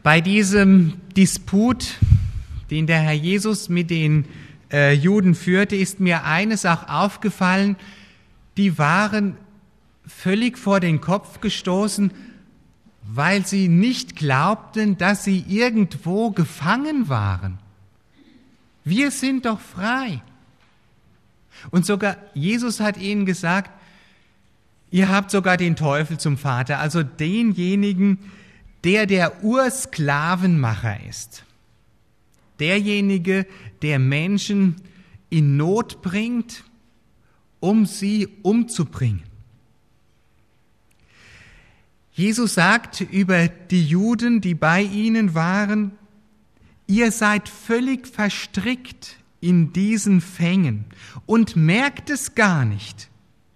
Bei diesem Disput, den der Herr Jesus mit den Juden führte, ist mir eines auch aufgefallen: Die waren völlig vor den Kopf gestoßen, weil sie nicht glaubten, dass sie irgendwo gefangen waren. Wir sind doch frei. Und sogar Jesus hat ihnen gesagt, ihr habt sogar den Teufel zum Vater, also denjenigen, der Ursklavenmacher ist. Derjenige, der Menschen in Not bringt, um sie umzubringen. Jesus sagt über die Juden, die bei ihnen waren: Ihr seid völlig verstrickt in diesen Fängen und merkt es gar nicht.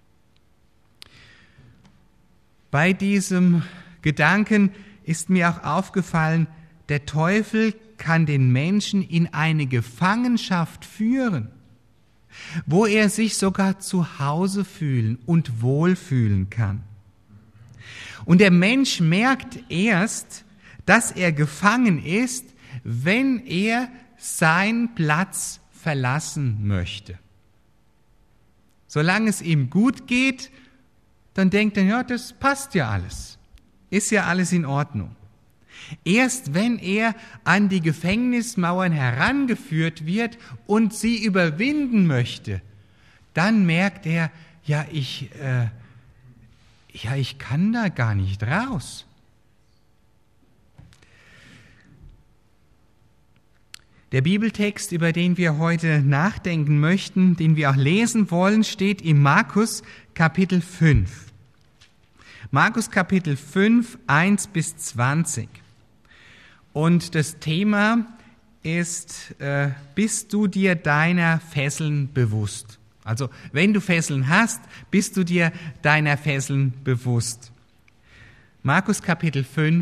Bei diesem Gedanken ist mir auch aufgefallen, der Teufel kann den Menschen in eine Gefangenschaft führen, wo er sich sogar zu Hause fühlen und wohlfühlen kann. Und der Mensch merkt erst, dass er gefangen ist, wenn er seinen Platz verlassen möchte. Solange es ihm gut geht, dann denkt er, ja, das passt ja alles, ist ja alles in Ordnung. Erst wenn er an die Gefängnismauern herangeführt wird und sie überwinden möchte, dann merkt er, ich kann da gar nicht raus. Der Bibeltext, über den wir heute nachdenken möchten, den wir auch lesen wollen, steht in Markus Kapitel 5. Markus Kapitel 5, 1-20. Und das Thema ist, bist du dir deiner Fesseln bewusst? Also, wenn du Fesseln hast, bist du dir deiner Fesseln bewusst? Markus Kapitel 5,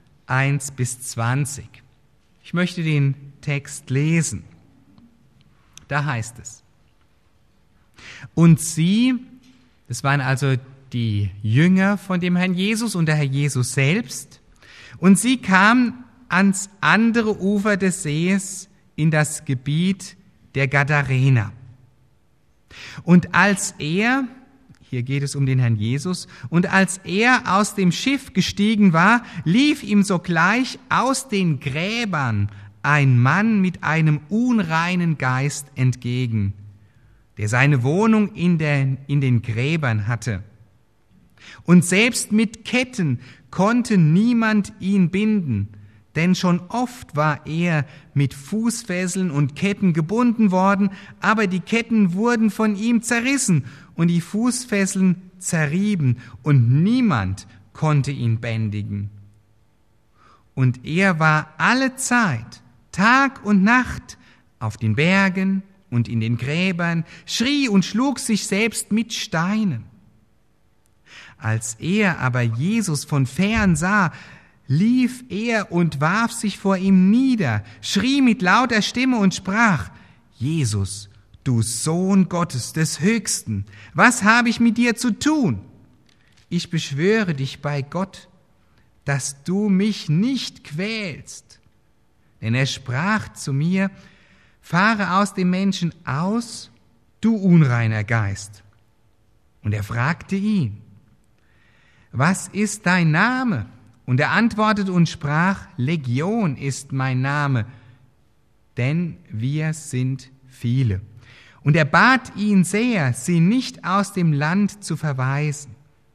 1-20. Ich möchte den Text lesen. Da heißt es: Und sie, das waren also die Jünger von dem Herrn Jesus und der Herr Jesus selbst, und sie kamen ans andere Ufer des Sees in das Gebiet der Gadarener. Und als er, hier geht es um den Herrn Jesus, und als er aus dem Schiff gestiegen war, lief ihm sogleich aus den Gräbern ein Mann mit einem unreinen Geist entgegen, der seine Wohnung in den Gräbern hatte. Und selbst mit Ketten konnte niemand ihn binden, denn schon oft war er mit Fußfesseln und Ketten gebunden worden, aber die Ketten wurden von ihm zerrissen und die Fußfesseln zerrieben, und niemand konnte ihn bändigen. Und er war alle Zeit, Tag und Nacht, auf den Bergen und in den Gräbern, schrie und schlug sich selbst mit Steinen. Als er aber Jesus von fern sah, lief er und warf sich vor ihm nieder, schrie mit lauter Stimme und sprach: Jesus, du Sohn Gottes des Höchsten, was habe ich mit dir zu tun? Ich beschwöre dich bei Gott, dass du mich nicht quälst. Denn er sprach zu mir: Fahre aus dem Menschen aus, du unreiner Geist. Und er fragte ihn: Was ist dein Name? Und er antwortete und sprach: Legion ist mein Name, denn wir sind viele. Und er bat ihn sehr, sie nicht aus dem Land zu verweisen.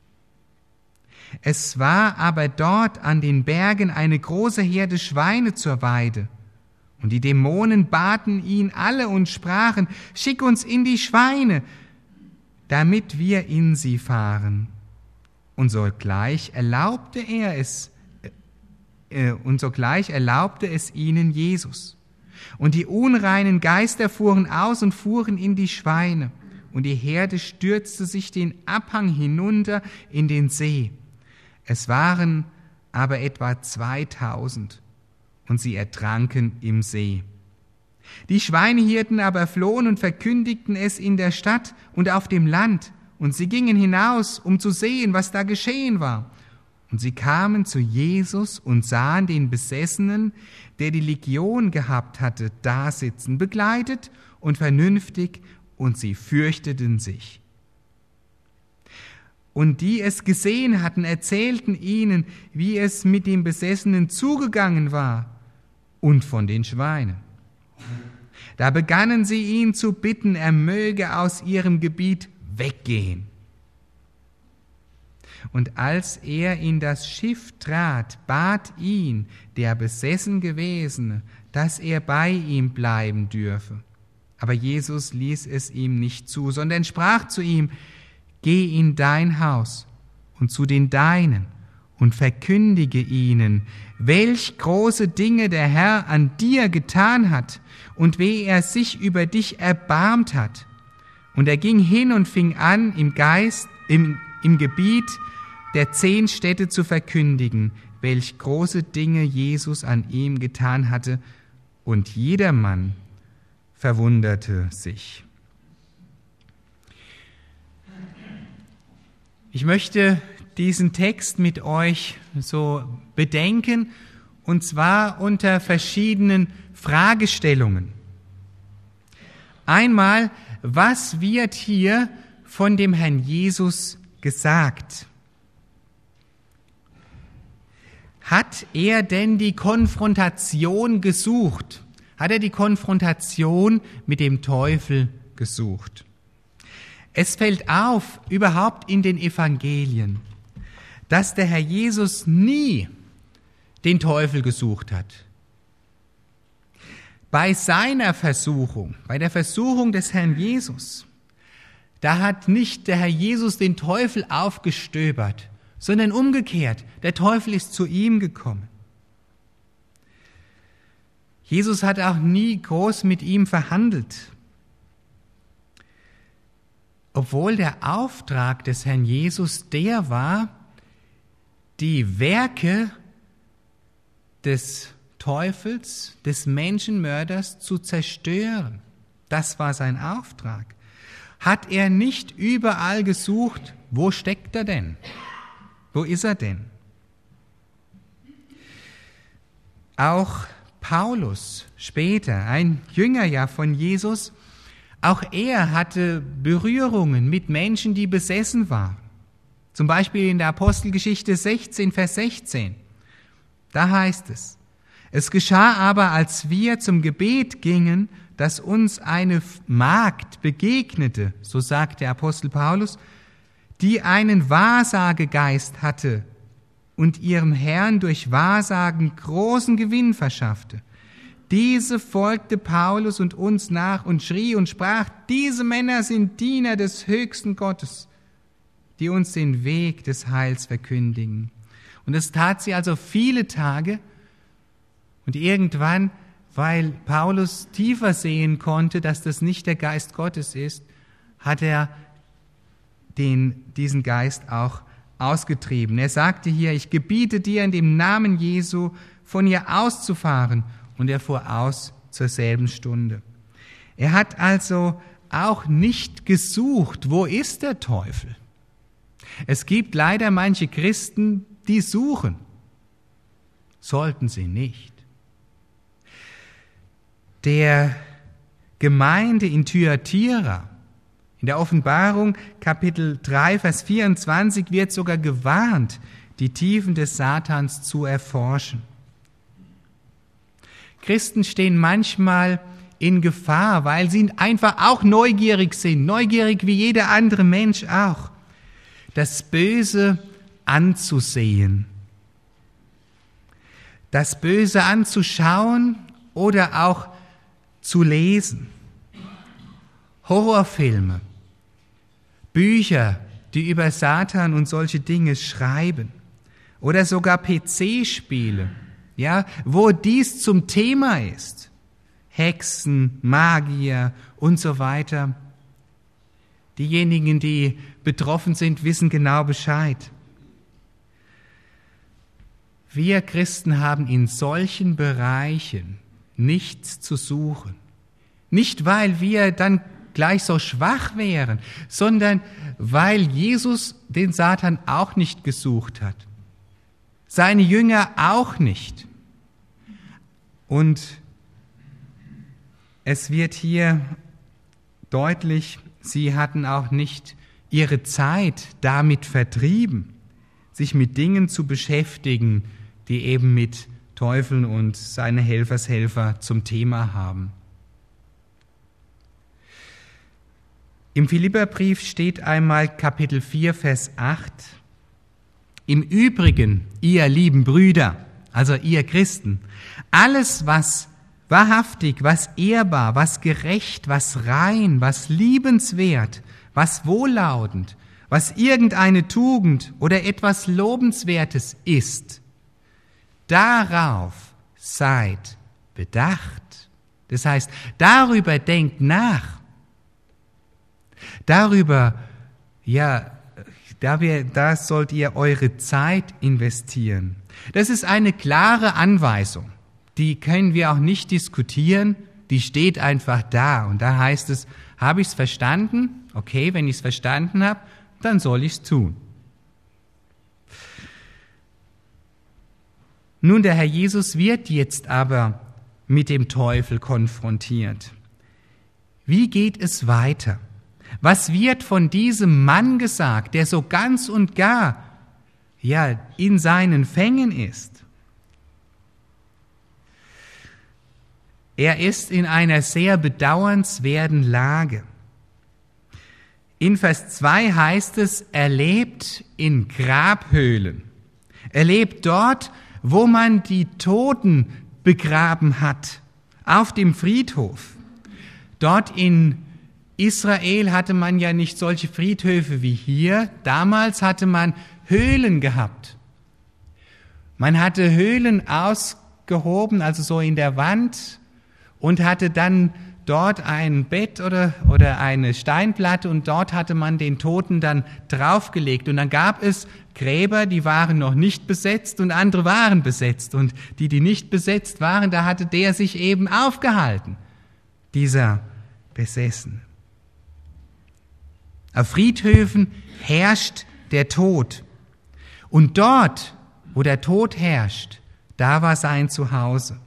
Es war aber dort an den Bergen eine große Herde Schweine zur Weide. Und die Dämonen baten ihn alle und sprachen: Schick uns in die Schweine, damit wir in sie fahren. Und sogleich erlaubte es ihnen Jesus. Und die unreinen Geister fuhren aus und fuhren in die Schweine. Und die Herde stürzte sich den Abhang hinunter in den See. Es waren aber etwa 2000, und sie ertranken im See. Die Schweinehirten aber flohen und verkündigten es in der Stadt und auf dem Land. Und sie gingen hinaus, um zu sehen, was da geschehen war. Und sie kamen zu Jesus und sahen den Besessenen, der die Legion gehabt hatte, dasitzen, begleitet und vernünftig, und sie fürchteten sich. Und die es gesehen hatten, erzählten ihnen, wie es mit dem Besessenen zugegangen war und von den Schweinen. Da begannen sie ihn zu bitten, er möge aus ihrem Gebiet weggehen. Und als er in das Schiff trat, bat ihn der besessen Gewesene, dass er bei ihm bleiben dürfe. Aber Jesus ließ es ihm nicht zu, sondern sprach zu ihm: Geh in dein Haus und zu den Deinen und verkündige ihnen, welch große Dinge der Herr an dir getan hat und wie er sich über dich erbarmt hat. Und er ging hin und fing an, im Gebiet der 10 Städte zu verkündigen, welch große Dinge Jesus an ihm getan hatte, und jedermann verwunderte sich. Ich möchte diesen Text mit euch so bedenken, und zwar unter verschiedenen Fragestellungen. Einmal, was wird hier von dem Herrn Jesus gesagt? Hat er denn die Konfrontation gesucht? Hat er die Konfrontation mit dem Teufel gesucht? Es fällt auf, überhaupt in den Evangelien, dass der Herr Jesus nie den Teufel gesucht hat. Bei seiner Versuchung, bei der Versuchung des Herrn Jesus, da hat nicht der Herr Jesus den Teufel aufgestöbert, sondern umgekehrt, der Teufel ist zu ihm gekommen. Jesus hat auch nie groß mit ihm verhandelt, obwohl der Auftrag des Herrn Jesus der war, die Werke des Teufels, des Menschenmörders zu zerstören. Das war sein Auftrag. Hat er nicht überall gesucht, wo steckt er denn? Wo ist er denn? Auch Paulus, später ein Jünger ja von Jesus, auch er hatte Berührungen mit Menschen, die besessen waren. Zum Beispiel in der Apostelgeschichte 16, Vers 16. Da heißt es: Es geschah aber, als wir zum Gebet gingen, dass uns eine Magd begegnete, so sagt der Apostel Paulus, die einen Wahrsagegeist hatte und ihrem Herrn durch Wahrsagen großen Gewinn verschaffte. Diese folgte Paulus und uns nach und schrie und sprach: Diese Männer sind Diener des höchsten Gottes, die uns den Weg des Heils verkündigen. Und das tat sie also viele Tage. Und irgendwann, weil Paulus tiefer sehen konnte, dass das nicht der Geist Gottes ist, hat er diesen Geist auch ausgetrieben. Er sagte hier: Ich gebiete dir in dem Namen Jesu, von ihr auszufahren. Und er fuhr aus zur selben Stunde. Er hat also auch nicht gesucht, wo ist der Teufel? Es gibt leider manche Christen, die suchen. Sollten sie nicht. Der Gemeinde in Thyatira, in der Offenbarung Kapitel 3, Vers 24 wird sogar gewarnt, die Tiefen des Satans zu erforschen. Christen stehen manchmal in Gefahr, weil sie einfach auch neugierig sind, neugierig wie jeder andere Mensch auch, das Böse anzusehen, das Böse anzuschauen oder auch zu lesen. Horrorfilme, Bücher, die über Satan und solche Dinge schreiben, oder sogar PC-Spiele, ja, wo dies zum Thema ist. Hexen, Magier und so weiter. Diejenigen, die betroffen sind, wissen genau Bescheid. Wir Christen haben in solchen Bereichen nichts zu suchen. Nicht, weil wir dann gleich so schwach wären, sondern weil Jesus den Satan auch nicht gesucht hat. seine Jünger auch nicht. Und es wird hier deutlich, sie hatten auch nicht ihre Zeit damit vertrieben, sich mit Dingen zu beschäftigen, die eben mit Teufeln und seine Helfershelfer zum Thema haben. Im Philipperbrief steht einmal Kapitel 4, Vers 8, im Übrigen, ihr lieben Brüder, also ihr Christen, alles, was wahrhaftig, was ehrbar, was gerecht, was rein, was liebenswert, was wohllautend, was irgendeine Tugend oder etwas Lobenswertes ist, darauf seid bedacht. Das heißt, darüber denkt nach. Darüber, da sollt ihr eure Zeit investieren. Das ist eine klare Anweisung. Die können wir auch nicht diskutieren. Die steht einfach da. Und da heißt es, habe ich es verstanden? Okay, wenn ich es verstanden habe, dann soll ich es tun. Nun, der Herr Jesus wird jetzt aber mit dem Teufel konfrontiert. Wie geht es weiter? Was wird von diesem Mann gesagt, der so ganz und gar in seinen Fängen ist? Er ist in einer sehr bedauernswerten Lage. In Vers 2 heißt es, er lebt in Grabhöhlen. Er lebt dort, wo man die Toten begraben hat, auf dem Friedhof. Dort in Israel hatte man ja nicht solche Friedhöfe wie hier. Damals hatte man Höhlen gehabt. Man hatte Höhlen ausgehoben, also so in der Wand, und hatte dann dort ein Bett oder eine Steinplatte und dort hatte man den Toten dann draufgelegt. Und dann gab es Gräber, die waren noch nicht besetzt und andere waren besetzt. Und die nicht besetzt waren, da hatte der sich eben aufgehalten, dieser Besessene. Auf Friedhöfen herrscht der Tod. Und dort, wo der Tod herrscht, da war sein Zuhause.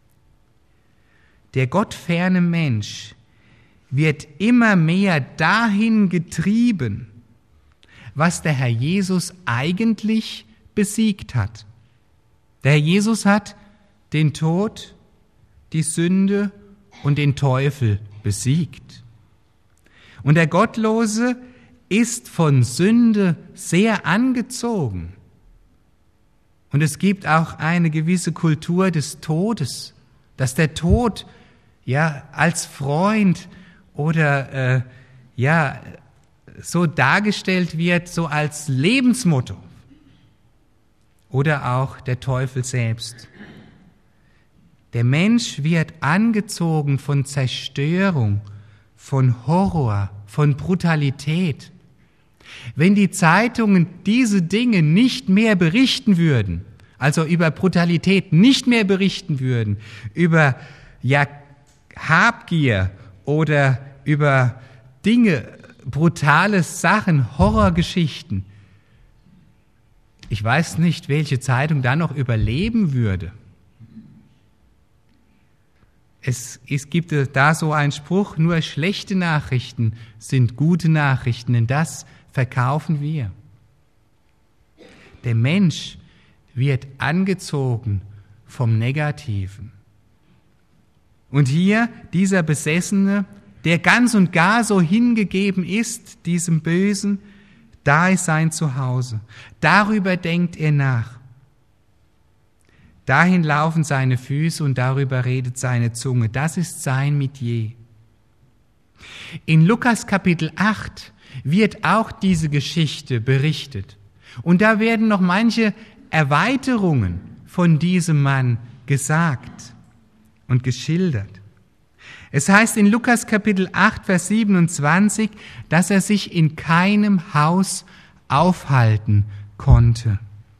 Der gottferne Mensch wird immer mehr dahin getrieben, was der Herr Jesus eigentlich besiegt hat. Der Herr Jesus hat den Tod, die Sünde und den Teufel besiegt. Und der Gottlose ist von Sünde sehr angezogen. Und es gibt auch eine gewisse Kultur des Todes, dass der Tod als Freund oder so dargestellt wird, so als Lebensmotto. Oder auch der Teufel selbst. Der Mensch wird angezogen von Zerstörung, von Horror, von Brutalität. Wenn die Zeitungen diese Dinge nicht mehr berichten würden, also über Brutalität nicht mehr berichten würden, über Habgier oder über Dinge, brutale Sachen, Horrorgeschichten, ich weiß nicht, welche Zeitung da noch überleben würde. Es gibt da so einen Spruch, nur schlechte Nachrichten sind gute Nachrichten, denn das verkaufen wir. Der Mensch wird angezogen vom Negativen. Und hier dieser Besessene, der ganz und gar so hingegeben ist, diesem Bösen, da ist sein Zuhause. Darüber denkt er nach. Dahin laufen seine Füße und darüber redet seine Zunge. Das ist sein Metier. In Lukas Kapitel 8 wird auch diese Geschichte berichtet. Und da werden noch manche Erweiterungen von diesem Mann gesagt und geschildert. Es heißt in Lukas Kapitel 8, Vers 27, dass er sich in keinem Haus aufhalten konnte.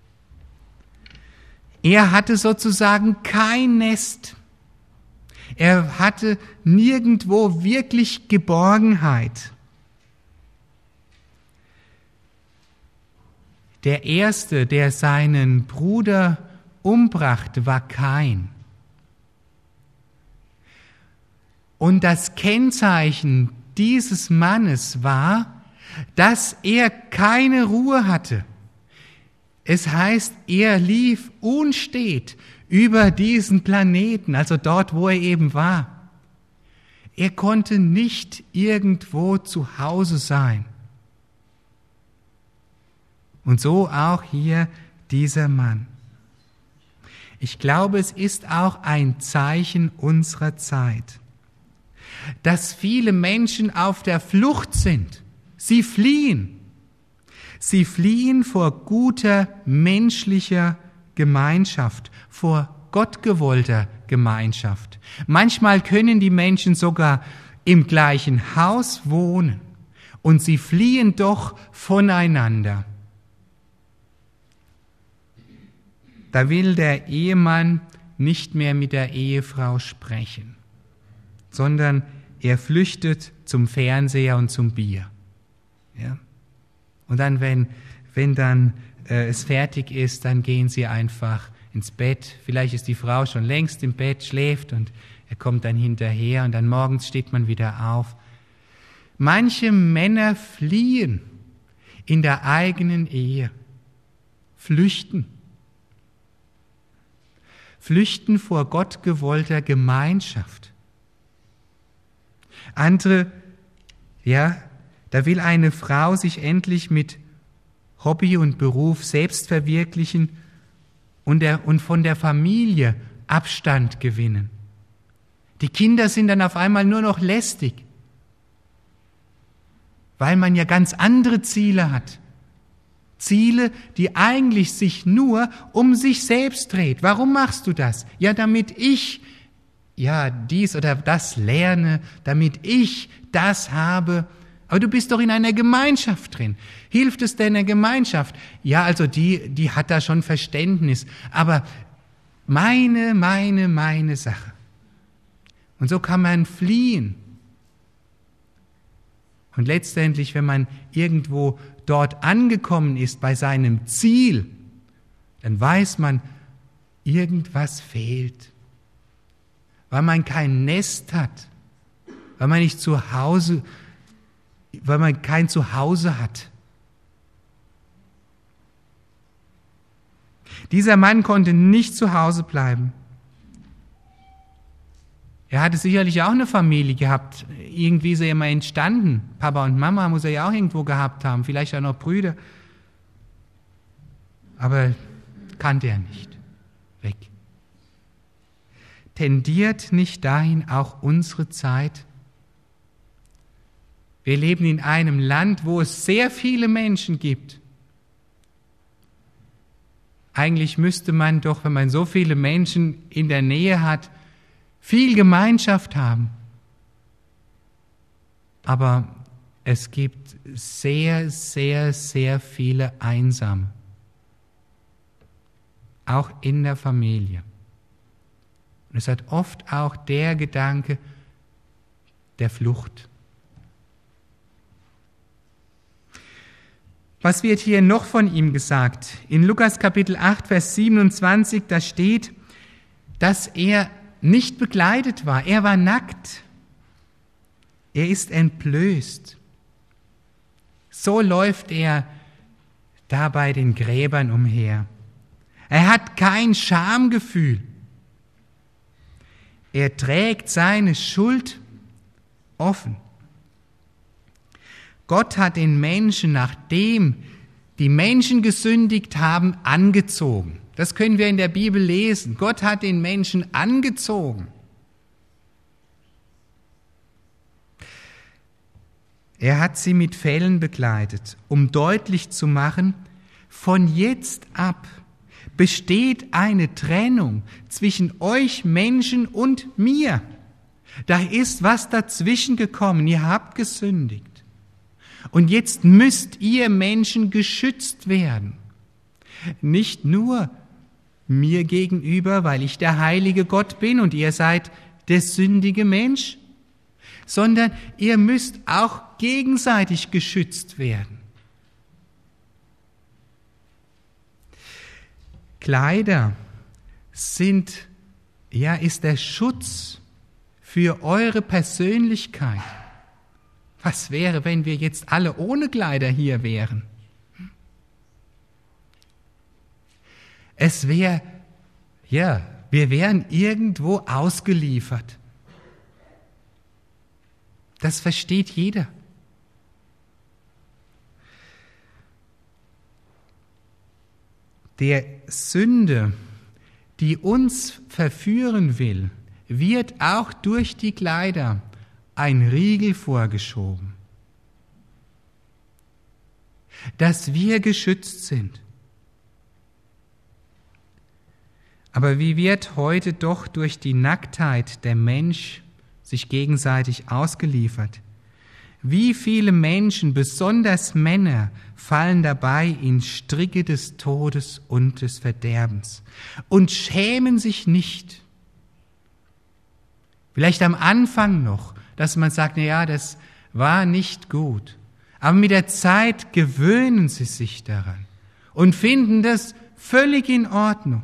Er hatte sozusagen kein Nest. Er hatte nirgendwo wirklich Geborgenheit. Der erste, der seinen Bruder umbrachte, war Kain. Und das Kennzeichen dieses Mannes war, dass er keine Ruhe hatte. Es heißt, er lief unstet über diesen Planeten, also dort, wo er eben war. Er konnte nicht irgendwo zu Hause sein. Und so auch hier dieser Mann. Ich glaube, es ist auch ein Zeichen unserer Zeit, dass viele Menschen auf der Flucht sind. Sie fliehen. Sie fliehen vor guter menschlicher Gemeinschaft, vor gottgewollter Gemeinschaft. Manchmal können die Menschen sogar im gleichen Haus wohnen und sie fliehen doch voneinander. Da will der Ehemann nicht mehr mit der Ehefrau sprechen, sondern er flüchtet zum Fernseher und zum Bier. Ja? Und dann, wenn dann es fertig ist, dann gehen sie einfach ins Bett. Vielleicht ist die Frau schon längst im Bett, schläft und er kommt dann hinterher und dann morgens steht man wieder auf. Manche Männer fliehen in der eigenen Ehe, flüchten vor gottgewollter Gemeinschaft. Andere, da will eine Frau sich endlich mit Hobby und Beruf selbst verwirklichen und von der Familie Abstand gewinnen. Die Kinder sind dann auf einmal nur noch lästig, weil man ja ganz andere Ziele hat. Ziele, die eigentlich sich nur um sich selbst dreht. Warum machst du das? Ja, damit ich dies oder das lerne, damit ich das habe. Aber du bist doch in einer Gemeinschaft drin. Hilft es deiner Gemeinschaft? Ja, also die hat da schon Verständnis. Aber meine Sache. Und so kann man fliehen. Und letztendlich, wenn man irgendwo dort angekommen ist bei seinem Ziel, dann weiß man, irgendwas fehlt. Weil man kein Nest hat, weil man kein Zuhause hat. Dieser Mann konnte nicht zu Hause bleiben. Er hatte sicherlich auch eine Familie gehabt. Irgendwie ist er immer entstanden. Papa und Mama muss er ja auch irgendwo gehabt haben. Vielleicht auch noch Brüder. Aber kannte er nicht. Weg. Tendiert nicht dahin auch unsere Zeit? Wir leben in einem Land, wo es sehr viele Menschen gibt. Eigentlich müsste man doch, wenn man so viele Menschen in der Nähe hat, viel Gemeinschaft haben. Aber es gibt sehr, sehr, sehr viele Einsame. Auch in der Familie. Und es hat oft auch der Gedanke der Flucht. Was wird hier noch von ihm gesagt? In Lukas Kapitel 8, Vers 27, da steht, dass er nicht bekleidet war. Er war nackt. Er ist entblößt. So läuft er da bei den Gräbern umher. Er hat kein Schamgefühl. Er trägt seine Schuld offen. Gott hat den Menschen, nachdem die Menschen gesündigt haben, angezogen. Das können wir in der Bibel lesen. Gott hat den Menschen angezogen. Er hat sie mit Fellen bekleidet, um deutlich zu machen, von jetzt ab besteht eine Trennung zwischen euch Menschen und mir. Da ist was dazwischen gekommen. Ihr habt gesündigt. Und jetzt müsst ihr Menschen geschützt werden. Nicht nur mir gegenüber, weil ich der heilige Gott bin und ihr seid der sündige Mensch, sondern ihr müsst auch gegenseitig geschützt werden. Kleider ist der Schutz für eure Persönlichkeit. Was wäre, wenn wir jetzt alle ohne Kleider hier wären? Wir wären irgendwo ausgeliefert. Das versteht jeder. Der Sünde, die uns verführen will, wird auch durch die Kleider ein Riegel vorgeschoben, dass wir geschützt sind. Aber wie wird heute doch durch die Nacktheit der Mensch sich gegenseitig ausgeliefert? Wie viele Menschen, besonders Männer, fallen dabei in Stricke des Todes und des Verderbens und schämen sich nicht. Vielleicht am Anfang noch, dass man sagt, das war nicht gut. Aber mit der Zeit gewöhnen sie sich daran und finden das völlig in Ordnung.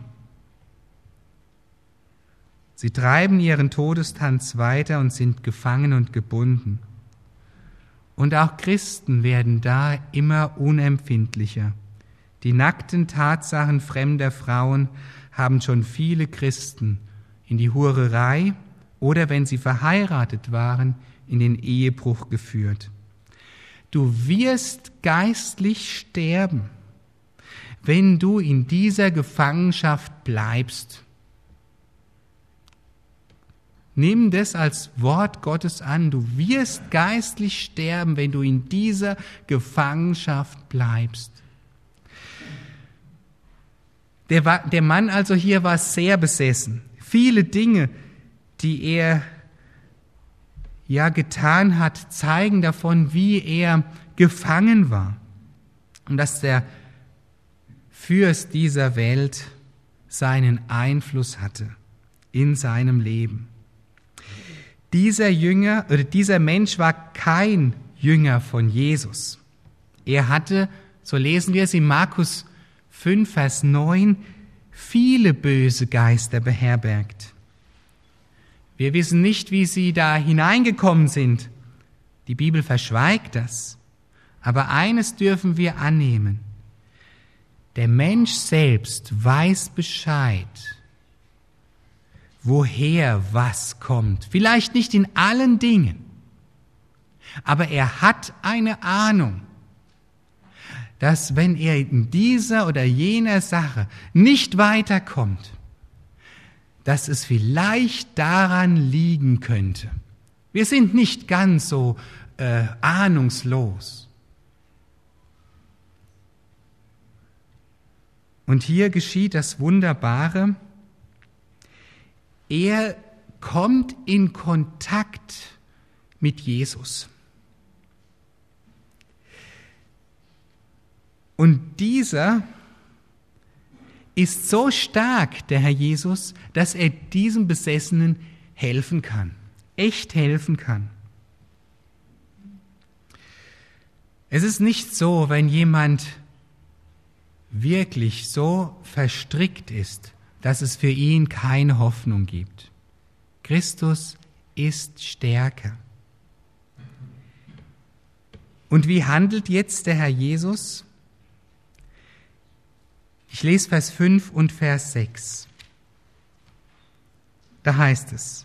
Sie treiben ihren Todestanz weiter und sind gefangen und gebunden. Und auch Christen werden da immer unempfindlicher. Die nackten Tatsachen fremder Frauen haben schon viele Christen in die Hurerei oder, wenn sie verheiratet waren, in den Ehebruch geführt. Du wirst geistlich sterben, wenn du in dieser Gefangenschaft bleibst. Nimm das als Wort Gottes an. Du wirst geistlich sterben, wenn du in dieser Gefangenschaft bleibst. Der Mann also hier war sehr besessen. Viele Dinge, die er getan hat, zeigen davon, wie er gefangen war. Und dass der Fürst dieser Welt seinen Einfluss hatte in seinem Leben. Dieser Mensch war kein Jünger von Jesus. Er hatte, so lesen wir es in Markus 5, Vers 9, viele böse Geister beherbergt. Wir wissen nicht, wie sie da hineingekommen sind. Die Bibel verschweigt das. Aber eines dürfen wir annehmen. Der Mensch selbst weiß Bescheid, woher was kommt. Vielleicht nicht in allen Dingen, aber er hat eine Ahnung, dass wenn er in dieser oder jener Sache nicht weiterkommt, dass es vielleicht daran liegen könnte. Wir sind nicht ganz so ahnungslos. Und hier geschieht das Wunderbare. Er kommt in Kontakt mit Jesus. Und dieser ist so stark, der Herr Jesus, dass er diesem Besessenen helfen kann, echt helfen kann. Es ist nicht so, wenn jemand wirklich so verstrickt ist, dass es für ihn keine Hoffnung gibt. Christus ist stärker. Und wie handelt jetzt der Herr Jesus? Ich lese Vers 5 und Vers 6. Da heißt es: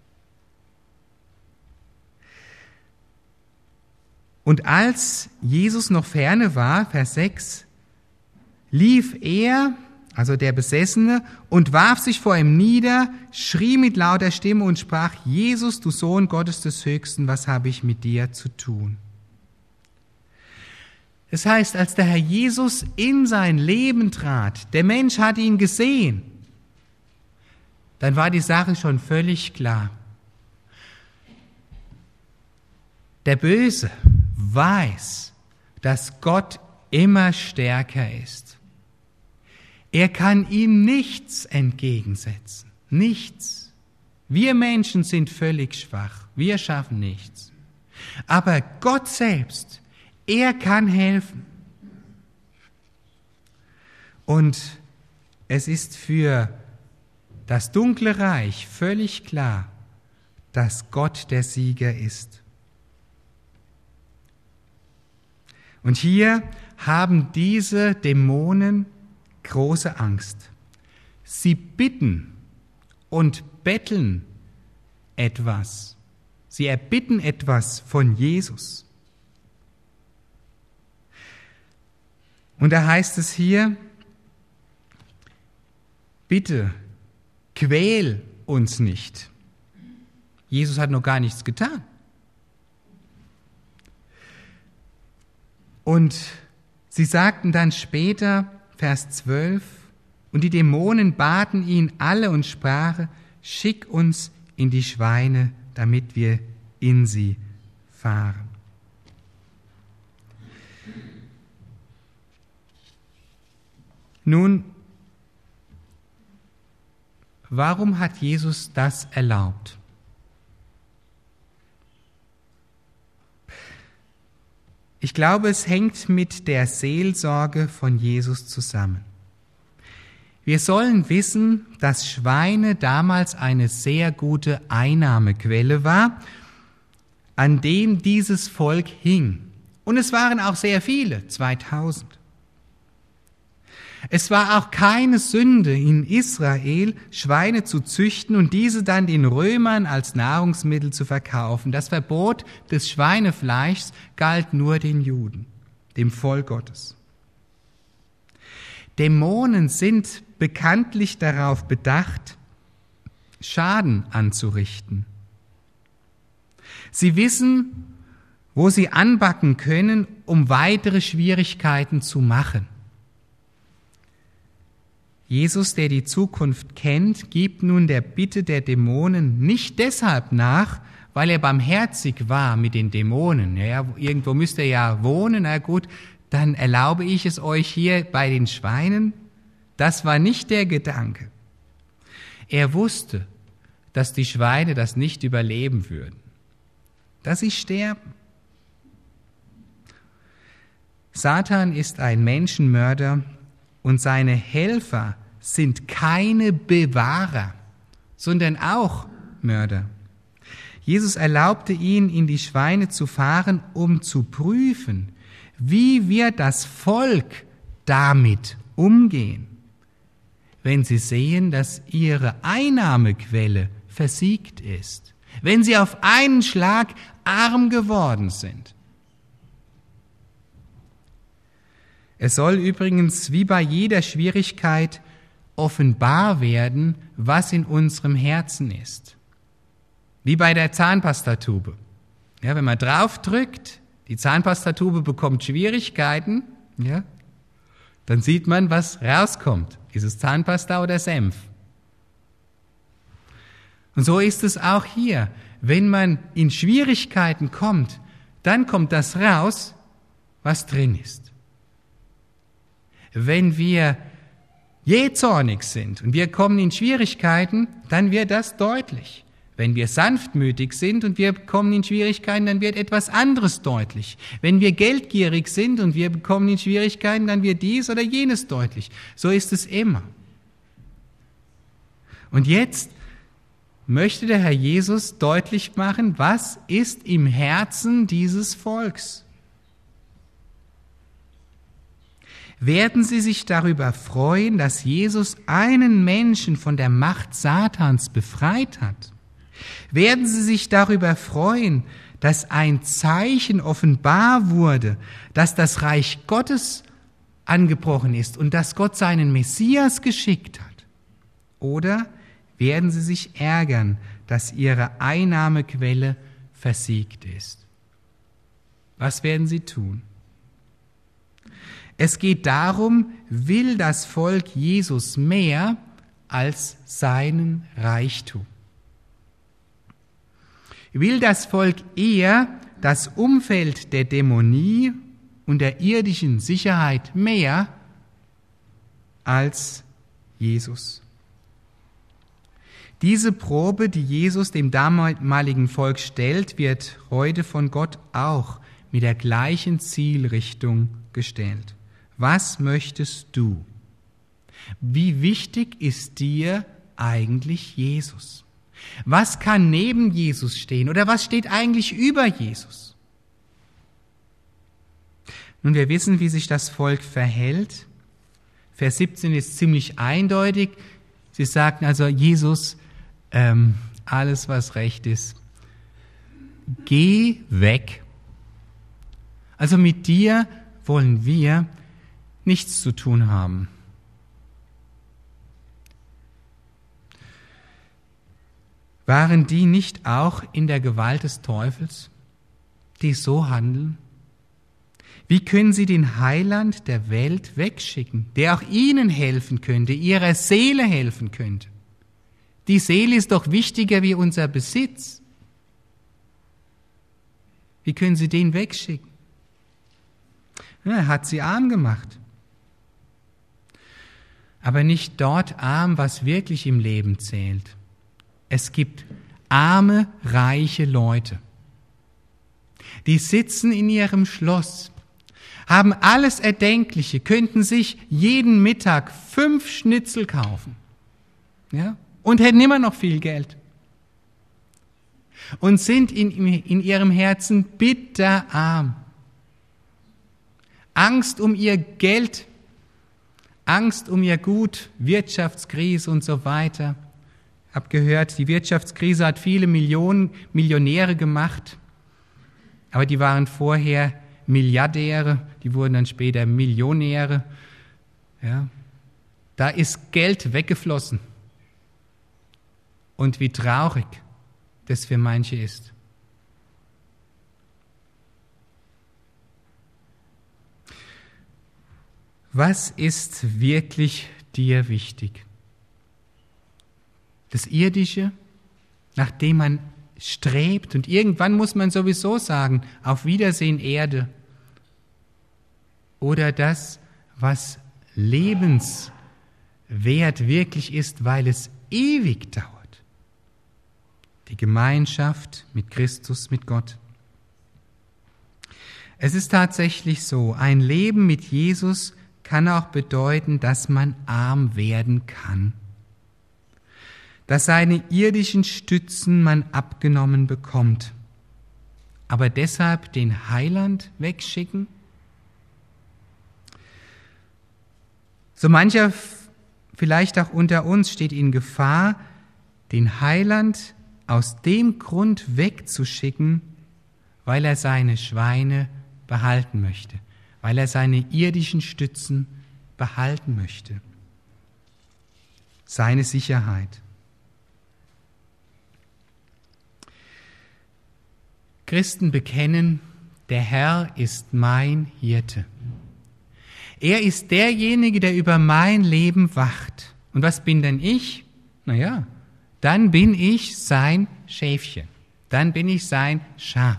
Und als Jesus noch ferne war, Vers 6, lief er, also der Besessene, und warf sich vor ihm nieder, schrie mit lauter Stimme und sprach: Jesus, du Sohn Gottes des Höchsten, was habe ich mit dir zu tun? Das heißt, als der Herr Jesus in sein Leben trat, der Mensch hat ihn gesehen, dann war die Sache schon völlig klar. Der Böse weiß, dass Gott immer stärker ist. Er kann ihm nichts entgegensetzen, nichts. Wir Menschen sind völlig schwach, wir schaffen nichts. Aber Gott selbst, er kann helfen. Und es ist für das dunkle Reich völlig klar, dass Gott der Sieger ist. Und hier haben diese Dämonen große Angst. Sie bitten und betteln etwas. Sie erbitten etwas von Jesus. Und da heißt es hier, bitte, quäl uns nicht. Jesus hat noch gar nichts getan. Und sie sagten dann später, Vers 12, und die Dämonen baten ihn alle und sprachen, schick uns in die Schweine, damit wir in sie fahren. Nun, warum hat Jesus das erlaubt? Ich glaube, es hängt mit der Seelsorge von Jesus zusammen. Wir sollen wissen, dass Schweine damals eine sehr gute Einnahmequelle war, an dem dieses Volk hing. Und es waren auch sehr viele, 2000. Es war auch keine Sünde in Israel, Schweine zu züchten und diese dann den Römern als Nahrungsmittel zu verkaufen. Das Verbot des Schweinefleischs galt nur den Juden, dem Volk Gottes. Dämonen sind bekanntlich darauf bedacht, Schaden anzurichten. Sie wissen, wo sie anbacken können, um weitere Schwierigkeiten zu machen. Jesus, der die Zukunft kennt, gibt nun der Bitte der Dämonen nicht deshalb nach, weil er barmherzig war mit den Dämonen. Ja, irgendwo müsst ihr ja wohnen, na gut, dann erlaube ich es euch hier bei den Schweinen. Das war nicht der Gedanke. Er wusste, dass die Schweine das nicht überleben würden, dass sie sterben. Satan ist ein Menschenmörder, und seine Helfer sind keine Bewahrer, sondern auch Mörder. Jesus erlaubte ihnen, in die Schweine zu fahren, um zu prüfen, wie wird das Volk damit umgehen, wenn sie sehen, dass ihre Einnahmequelle versiegt ist, wenn sie auf einen Schlag arm geworden sind. Es soll übrigens wie bei jeder Schwierigkeit offenbar werden, was in unserem Herzen ist. Wie bei der Zahnpastatube. Ja, wenn man drauf drückt, die Zahnpastatube bekommt Schwierigkeiten, ja, dann sieht man, was rauskommt. Ist es Zahnpasta oder Senf? Und so ist es auch hier. Wenn man in Schwierigkeiten kommt, dann kommt das raus, was drin ist. Wenn wir jähzornig sind und wir kommen in Schwierigkeiten, dann wird das deutlich. Wenn wir sanftmütig sind und wir kommen in Schwierigkeiten, dann wird etwas anderes deutlich. Wenn wir geldgierig sind und wir kommen in Schwierigkeiten, dann wird dies oder jenes deutlich. So ist es immer. Und jetzt möchte der Herr Jesus deutlich machen, was ist im Herzen dieses Volks. Werden sie sich darüber freuen, dass Jesus einen Menschen von der Macht Satans befreit hat? Werden sie sich darüber freuen, dass ein Zeichen offenbar wurde, dass das Reich Gottes angebrochen ist und dass Gott seinen Messias geschickt hat? Oder werden sie sich ärgern, dass ihre Einnahmequelle versiegt ist? Was werden sie tun? Es geht darum, will das Volk Jesus mehr als seinen Reichtum? Will das Volk eher das Umfeld der Dämonie und der irdischen Sicherheit mehr als Jesus? Diese Probe, die Jesus dem damaligen Volk stellt, wird heute von Gott auch mit der gleichen Zielrichtung gestellt. Was möchtest du? Wie wichtig ist dir eigentlich Jesus? Was kann neben Jesus stehen oder was steht eigentlich über Jesus? Nun, wir wissen, wie sich das Volk verhält. Vers 17 ist ziemlich eindeutig. Sie sagten also, Jesus, alles was recht ist, geh weg. Also mit dir wollen wir nichts zu tun haben. Waren die nicht auch in der Gewalt des Teufels, die so handeln? Wie können sie den Heiland der Welt wegschicken, der auch ihnen helfen könnte, ihrer Seele helfen könnte? Die Seele ist doch wichtiger wie unser Besitz. Wie können sie den wegschicken? Er hat sie arm gemacht. Aber nicht dort arm, was wirklich im Leben zählt. Es gibt arme, reiche Leute. Die sitzen in ihrem Schloss, haben alles Erdenkliche, könnten sich jeden Mittag 5 Schnitzel kaufen, ja, und hätten immer noch viel Geld. Und sind in ihrem Herzen bitterarm. Angst um ihr Geld, Angst um ihr Gut, Wirtschaftskrise und so weiter. Ich habe gehört, die Wirtschaftskrise hat viele Millionäre gemacht, aber die waren vorher Milliardäre, die wurden dann später Millionäre. Ja. Da ist Geld weggeflossen. Und wie traurig das für manche ist. Was ist wirklich dir wichtig? Das Irdische, nach dem man strebt, und irgendwann muss man sowieso sagen, auf Wiedersehen Erde. Oder das, was lebenswert wirklich ist, weil es ewig dauert. Die Gemeinschaft mit Christus, mit Gott. Es ist tatsächlich so, ein Leben mit Jesus kann auch bedeuten, dass man arm werden kann. Dass seine irdischen Stützen man abgenommen bekommt. Aber deshalb den Heiland wegschicken? So mancher, vielleicht auch unter uns, steht in Gefahr, den Heiland aus dem Grund wegzuschicken, weil er seine Schweine behalten möchte, weil er seine irdischen Stützen behalten möchte. Seine Sicherheit. Christen bekennen, der Herr ist mein Hirte. Er ist derjenige, der über mein Leben wacht. Und was bin denn ich? Naja, dann bin ich sein Schäfchen. Dann bin ich sein Schaf.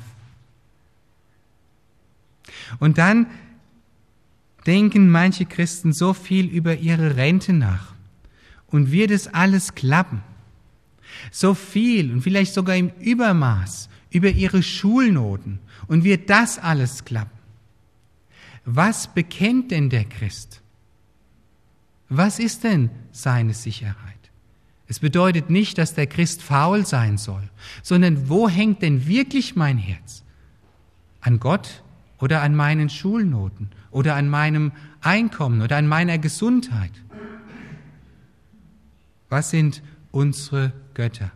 Und dann denken manche Christen so viel über ihre Rente nach. Und wird es alles klappen? So viel und vielleicht sogar im Übermaß über ihre Schulnoten. Und wird das alles klappen? Was bekennt denn der Christ? Was ist denn seine Sicherheit? Es bedeutet nicht, dass der Christ faul sein soll, sondern wo hängt denn wirklich mein Herz? An Gott oder an meinen Schulnoten oder an meinem Einkommen oder an meiner Gesundheit? Was sind unsere Götter?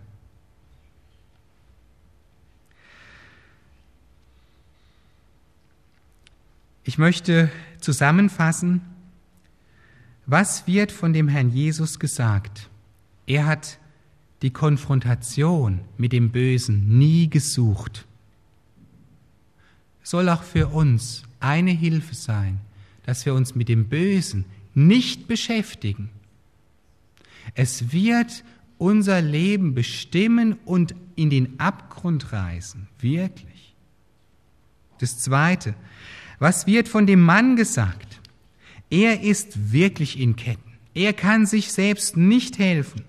Ich möchte zusammenfassen, was wird von dem Herrn Jesus gesagt? Er hat die Konfrontation mit dem Bösen nie gesucht. Soll auch für uns eine Hilfe sein, dass wir uns mit dem Bösen nicht beschäftigen. Es wird unser Leben bestimmen und in den Abgrund reißen, wirklich. Das Zweite, was wird von dem Mann gesagt? Er ist wirklich in Ketten. Er kann sich selbst nicht helfen.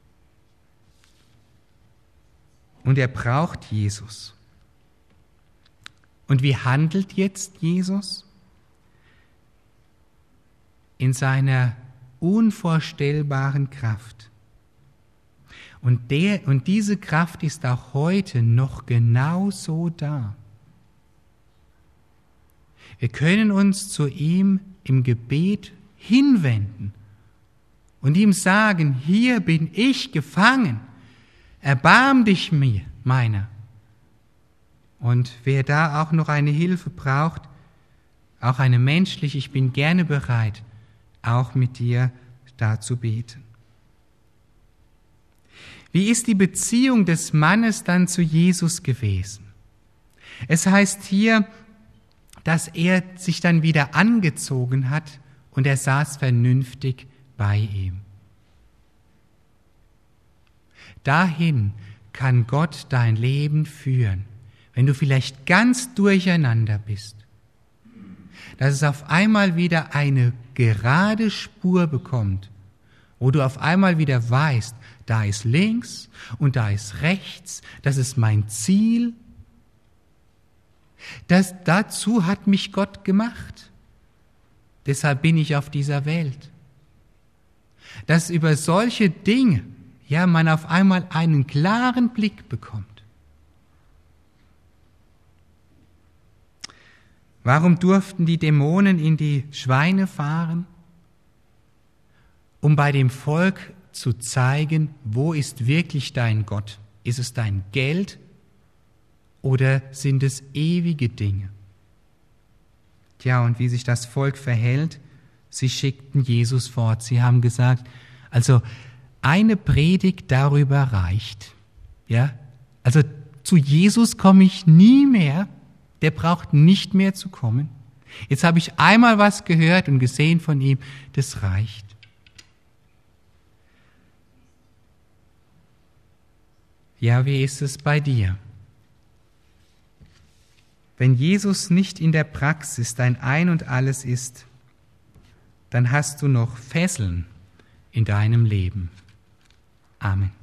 Und er braucht Jesus. Und wie handelt jetzt Jesus? In seiner unvorstellbaren Kraft. Und diese Kraft ist auch heute noch genauso da. Wir können uns zu ihm im Gebet hinwenden und ihm sagen, hier bin ich gefangen, erbarm dich meiner. Und wer da auch noch eine Hilfe braucht, auch eine menschliche, ich bin gerne bereit, auch mit dir da zu beten. Wie ist die Beziehung des Mannes dann zu Jesus gewesen? Es heißt hier, dass er sich dann wieder angezogen hat und er saß vernünftig bei ihm. Dahin kann Gott dein Leben führen, wenn du vielleicht ganz durcheinander bist, dass es auf einmal wieder eine gerade Spur bekommt, wo du auf einmal wieder weißt, da ist links und da ist rechts, das ist mein Ziel. Dazu hat mich Gott gemacht. Deshalb bin ich auf dieser Welt. Dass über solche Dinge, man auf einmal einen klaren Blick bekommt. Warum durften die Dämonen in die Schweine fahren? Um bei dem Volk zu zeigen, wo ist wirklich dein Gott? Ist es dein Geld oder sind es ewige Dinge? Und wie sich das Volk verhält, sie schickten Jesus fort. Sie haben gesagt, also eine Predigt darüber reicht. Also zu Jesus komme ich nie mehr. Der braucht nicht mehr zu kommen. Jetzt habe ich einmal was gehört und gesehen von ihm, das reicht. Wie ist es bei dir? Wenn Jesus nicht in der Praxis dein Ein und Alles ist, dann hast du noch Fesseln in deinem Leben. Amen.